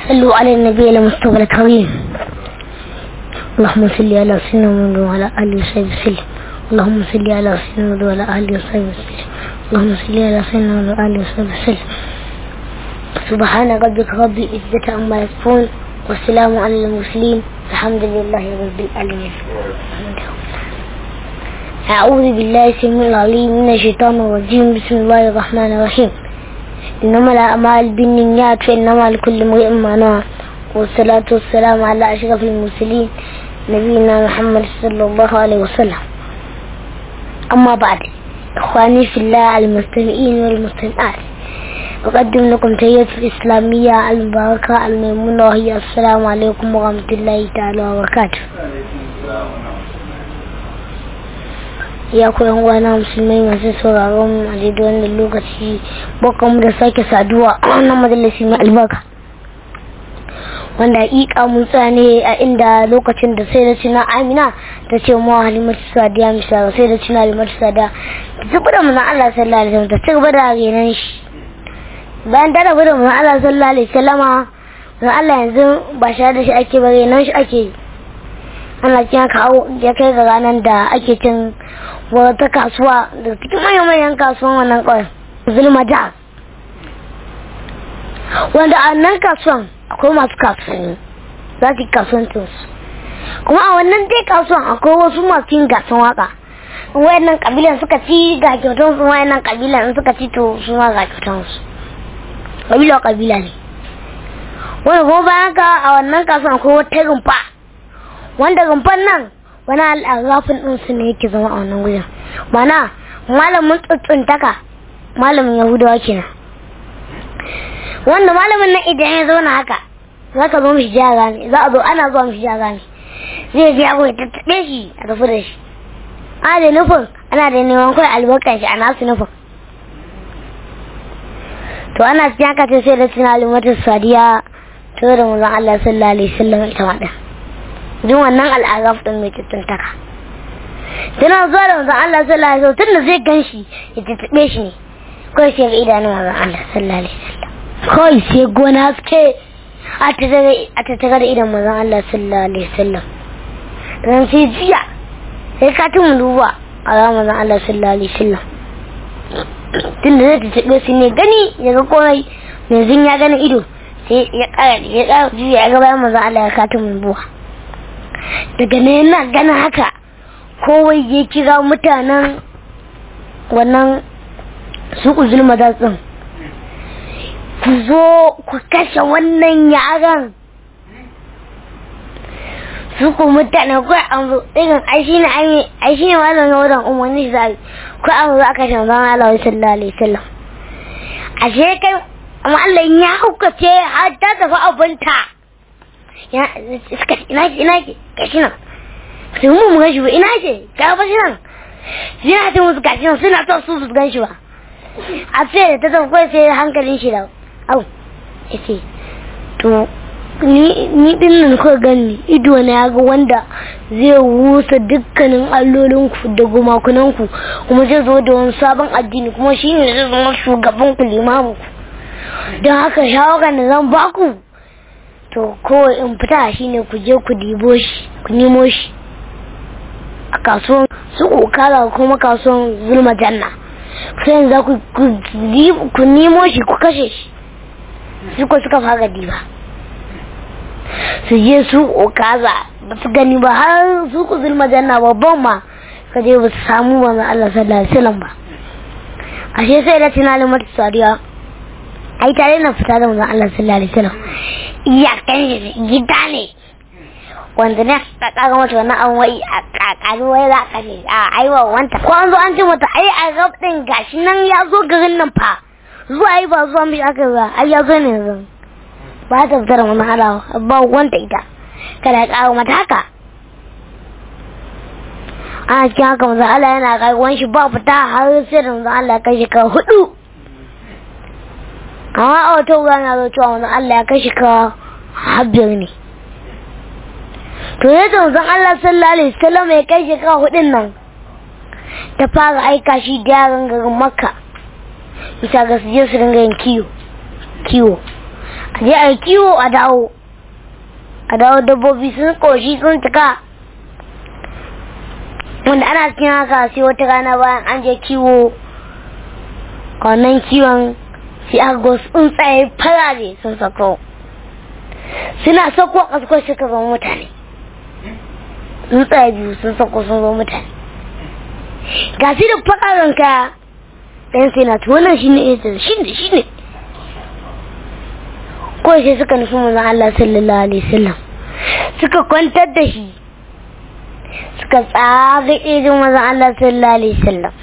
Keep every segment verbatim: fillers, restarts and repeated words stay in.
صلوا على النبي المصطفى الكريم. اللهم صل على سيدنا محمد وعلى آله وصحبه وسلم. اللهم صل على سيدنا محمد وعلى آله وصحبه وسلم. اللهم صل على سيدنا محمد وعلى آله وصحبه وسلم. سبحان ربك رب العزة عما يصفون والسلام على المرسلين الحمد لله رب العالمين. أعوذ بالله السميع العليم من الشيطان الرجيم. بسم الله الرحمن الرحيم. إنما الأعمال بالنيات وإنما لكل امرئ ما نوى. والصلاة والسلام على أشرف المرسلين نبينا محمد صلى الله عليه وسلم. أما بعد، إخواني في الله المستمعين والمستمعات، أقدم لكم تحية الإسلامية المباركة الميمونة وهي السلام عليكم ورحمة الله تعالى وبركاته. ya ku yan uwana musulmai masu sauraron a daidai wannan lokaci, barkanmu da sake saduwa a wannan majalisi mai albarka, wanda hakika mun tsane a inda lokacin da sai da cina Amina ta ce mu Halimatu Sadiya misali sai da cina Halimatu Sadiya ta ci gaba da manzon Allah sallallahu alaihi wasallam ta ci gaba da renan shi. Bayan ta rabu da manzon Allah sallallahu alaihi wasallama, manzon Allah yanzu ba shi da shi ake ba, renan shi ake. Ana cikin kawo ya kai ga ranar da ake cin wata kasuwa da cikin manyan kasuwan wannan kawai Zulmaja, wanda a nan kasuwan akwai masu kasuwanni za su yi kasuwancinsu, kuma a wannan dai kasuwan akwai wasu masu yin gasan waka. Wayannan kabilan suka ci ga kyautansu, wayannan kabilan suka ci to su ma ga kyautansu. Kabila kabila ne, wanda kuma bayan ka a wannan kasuwan akwai wata rumfa, wanda rumfan nan wani al'arrafin ɗinsu ne yake zama a wannan wajen. Mana malamin tsuntsuntaka, malamin Yahudawa kenan, wanda malamin nan idan ya zauna haka za ka zo mishi jara ne, za a zo ana zuwa mishi jara ne, zai je abu ya tattaɓe shi a tafi da shi. Ana da nufin ana da neman kawai albarkar shi a nasu nufin. To ana cikin haka ce sai da tuna Halimatu Sadiya ta da manzon Allah sallallahu alaihi wasallam ita ma ɗin duk wannan al'araf ɗin mai tsuntsuntaka. Tana zuwa da manzon Allah sallallahu alaihi wasallam, tunda zai ganshi ya tattaɓe shi ne kawai sai ga idanun manzon Allah sallallahu alaihi wasallam, kawai sai gona haske a tattara da idan manzon Allah sallallahu alaihi wasallam. Ran sai jiya sai ka tun duba a ran manzon Allah sallallahu alaihi wasallam, tunda zai tattaɓe shi ne gani ya ga komai, yanzu ya gani ido sai ya ƙara ya ƙara jiya ya ga bayan manzon Allah ya ka tun duba. Daga ne yana ganin haka kowai ya kira mutanen wannan suku Zulmaja din, ku zo ku kashe wannan yaran. Suku mutane kawai an zo irin aishi ne aishi ne wannan wurin umarni shi zai ko an zo aka shan zama Allah sallallahu alaihi wasallam. Ashe kai amma Allah ya hukace har ta tafi abunta. Ya iska ina ke ina ke gashi nan sai mu mu gashi ba, ina ke ka ba shi nan yana ta musu gashi nan suna ta su su ganshi ba. A sai ta tafi kai sai hankalin shi da au yace to ni ni din nan ko gani ido na ya ga wanda zai wusa dukkanin allolin ku da gumakunan ku, kuma zai zo da wani sabon addini, kuma shine zai zama shugaban ku, limamu ku. Don haka shawaran da zan baku to kawai in fita shi ne ku je ku dibo shi, ku nemo shi a kasuwan su kokara kuma kasuwan Zulmajanna, sai za ku ku nemo shi ku kashe shi. Suka suka fara diba, su je su okaza ba su gani ba, har su ku Zulmajanna babban ma ka je ba su samu manzon Allah sallallahu alaihi wasallam ba. Ashe sai da tuna Halimatu Sadiya ai tare na fita da manzon Allah sallallahu alaihi wasallam, iyakan gida ne wanda ne ka kaga mata wannan an wai a kakari wai za ka ce a aiwa wanta ko an zo an ce mata ai a gab din gashi nan ya zo garin nan fa, zuwa yi ba zuwa mishi aka ba, ai ya zo ne yanzu ba ta fitar wannan halawa ba wanta ita kada ka kawo mata haka. A cikin haka manzon Allah yana karuwan shi ba fita har sai da manzon Allah kai shi ka hudu. Amma a wata wura na zo cewa manzon Allah ya kai shi ka habbir ne. To yadda manzon Allah sallallahu alaihi wasallam ya kai shi ka hudun nan, ta fara aika shi da yaran garin Makka bisa ga su je su dinga yin kiwo kiwo a je a yi kiwo a dawo a dawo dabbobi sun koshi sun cika, wanda ana cikin haka sai wata rana bayan an je kiwo wannan kiwon sai aka ga tsuntsaye farare sun sako, suna sako a kasko suka zama mutane, tsuntsaye biyu sun sako sun zama mutane ga su da fararen kaya, ɗayan sai na tuwanan shi ne shi ne shi ne kawai sai suka nufi manzon Allah sallallahu alaihi wasallam suka kwantar da shi suka tsaga irin manzon Allah sallallahu alaihi wasallam.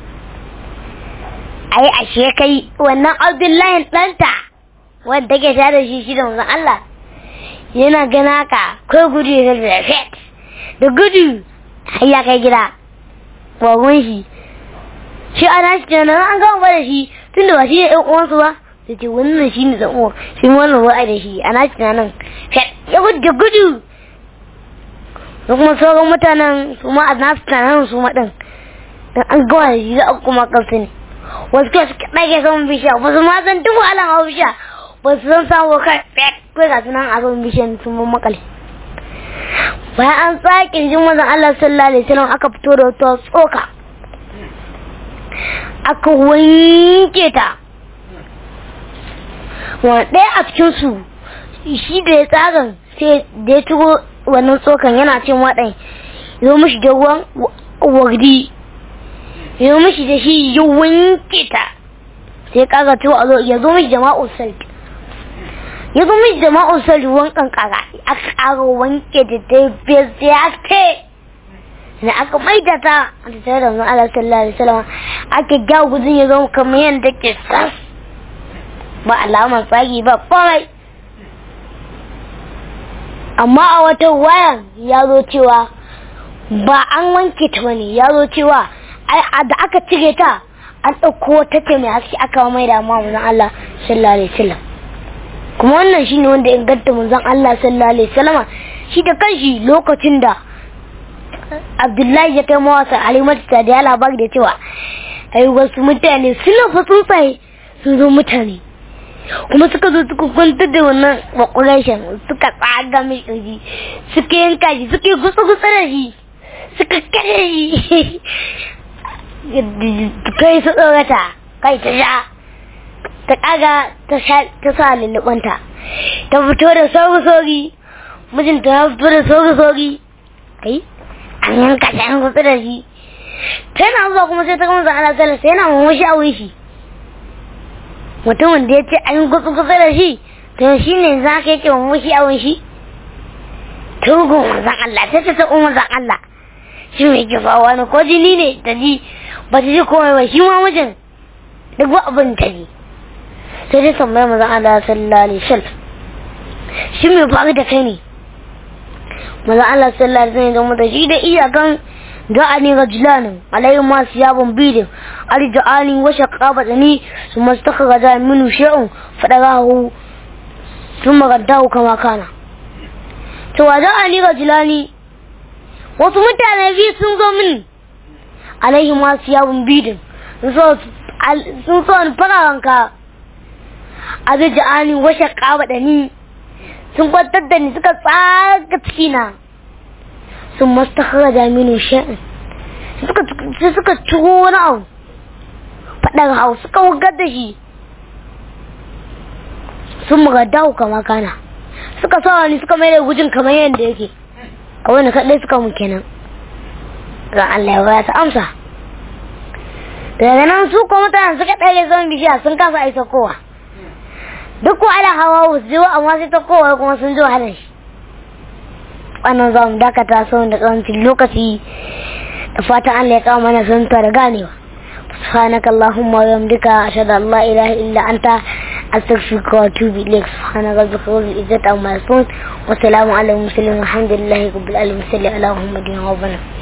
Ai ashe kai wannan Abdullahi ɗanta wanda take tare da shi shi da manzon Allah yana gana ka kai gudu ya da fet da gudu har ya kai gida wagon shi shi ana shi kenan an gama da shi tunda ba shi ne ɗan uwansu ba, sai ce wannan shi ne ɗan uwa shi wannan wa'a da shi ana shi nan ya gudu da gudu da kuma sauran mutanen su ma a nasu tunanin su maɗin don an gama da shi za a kuma kansu ne wasu kyau suka ɗage saman bishiya ba su ma san duk wahalan hawa bishiya ba su san samu kai kai ga sunan a saman bishiyan sun mun makale. Bayan an tsake jin mazan Allah sallallahu alaihi wasallam aka fito da wata tsoka aka wanke ta, wani ɗaya a cikin su shi da ya tsagan sai da ya turo wannan tsokan yana cin waɗai zo mishi da ruwan wardi ya mishi da shi ya wanke ta, sai kaga to a zo ya zo mishi jama'u salt ya zo mishi jama'u salt ruwan kankara aka kaga wanke da ta bes ya ce da aka maida ta da tare da manzon Allah sallallahu alaihi wasallam aka ga gudun ya zo kamar yanda take sas ba alamar tsagi ba komai. Amma a wata wayan ya zo cewa ba an wanke ta bane, ya zo cewa ai da aka cire ta an ɗauko wata ce mai haske aka mai da ma manzon Allah sallallahu alaihi wasallam. Kuma wannan shine wanda ya inganta manzon Allah sallallahu alaihi wasallam shi da kanshi lokacin da Abdullahi ya kai mawasa Halimatu ta da labari da cewa ai wasu mutane suna fa tsuntsaye sun zo mutane kuma suka zo suka kwantar da wannan bakurashin suka tsaga mai ƙarfi suka yanka shi suka yi gutsu-gutsu da shi suka kare shi kai su tsorata kai ta sha ta kaga ta sa lullubanta ta fito da sauri-sauri mijinta ya fito da sauri-sauri kai an yanka shi an gutsu da shi tana zuwa kuma sai ta gama zan ala sallah sai yana mamashi a wishi mutumin da ya ce an gutsu-gutsu da shi to shi ne za ka yake mamashi a wishi tugun manzan Allah ta ce ta umar zan Allah shi mai kifa wani ko jini ne ta ji ba ta ji komai ba shi ma mijin duk ba abin ta ji sai dai tambayar manzan Allah sallallahu alaihi wasallam shi mai faru da kai ne manzan Allah sallallahu alaihi wasallam da shi da iyakan ja'ani rajulanin alayhi ma siyabun bidin arja'ani wa shaqabatani thumma istakhraja minhu shay'un fadarahu thumma gaddahu kama kana to waja'ani rajulani wasu mutane biyu sun zo min alayhi ma siyabun bidin so sun so an farawan ka arja'ani wa shaqabatani sun kwantar da ni suka tsaga cikina sun mastakharaja minu sha'in suka suka tuho wani abu faɗar hau suka wugar da shi sun mugaddahu kama kana suka sa wani suka mai da gujin kamar yadda yake a wani kaɗai suka mu kenan ga Allah ya ba ta amsa daga nan su ko mutane suka ɗage zaman bishiya sun kasa aisa kowa duk ko ala hawa wasu jiwa amma sai ta kowa kuma sun ji wahalar shi. Wannan za mu dakata sau da ƙarancin lokaci da fatan Allah ya kawo mana sunta da ganewa. Subhanaka Allahumma wa bihamdika ashhadu an la ilaha illa anta astaghfiruka wa atubu ilayk. Subhana rabbika rabbil izzati amma yasifun wa salamun alal mursalin walhamdulillahi rabbil alamin. Salli ala Muhammadin wa sallam.